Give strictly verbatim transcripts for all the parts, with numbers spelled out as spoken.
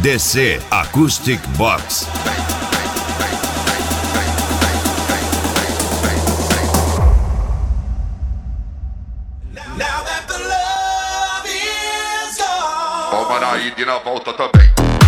D C Acoustic Box. Toma na ida e na volta também.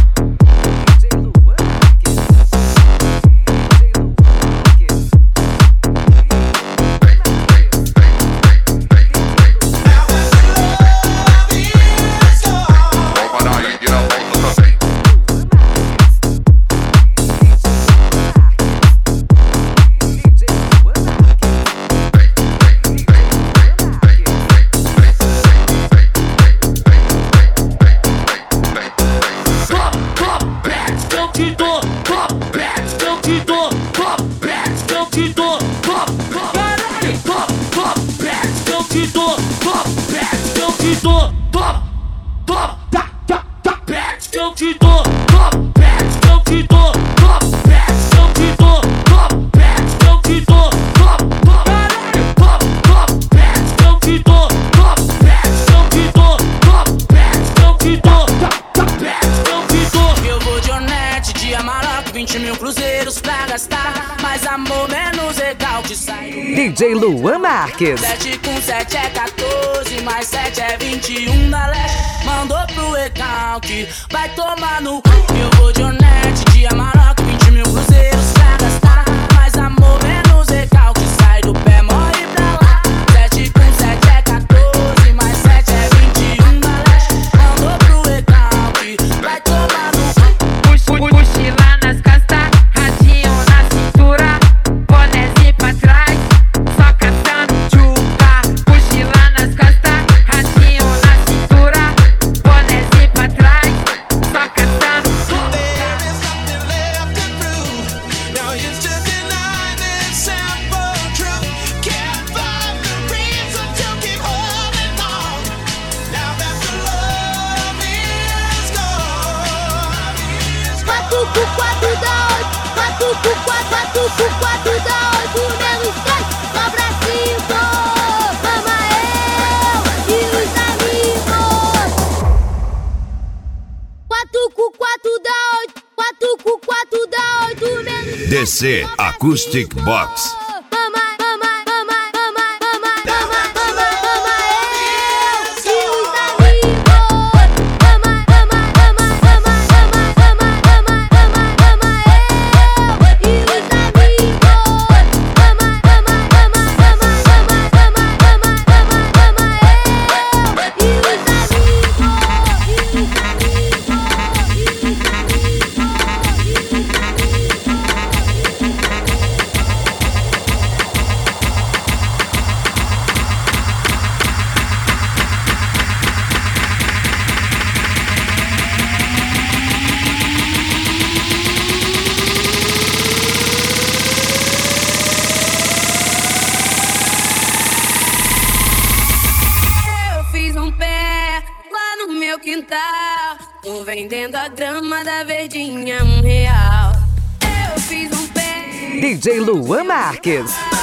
vinte mil cruzeiros pra gastar, mais amor, menos recalque, sai do D J Luan Marques. Sete com sete é quatorze, mais sete é vinte e um da leste. Mandou pro recalque, vai tomar no cu. Eu vou de Onete, de Amarok, vinte mil cruzeiros pra gastar, mais amor, menos recalque, sai do pé, morre pra lá. Sete com sete é quatorze, mais sete é vinte e um da leste. Mandou pro recalque, vai tomar no cu. Mochila nas costas, radinho na cintura, bonézinho pra trás, só caçando chupa. Mochila nas costas, radinho na cintura, bonézinho pra trás, só caçando chupa. Quatro por quatro dá oito, quatro por quatro, quatro por quatro dá oito, menos três, sobra cinco. Mama eu e os amigos. Quatro por quatro dá oito, quatro por quatro dá oito, menos três. D C Acoustic Box. Quintal, tô vendendo a grama da verdinha um real. Eu fiz um pé. D J Luan Marques.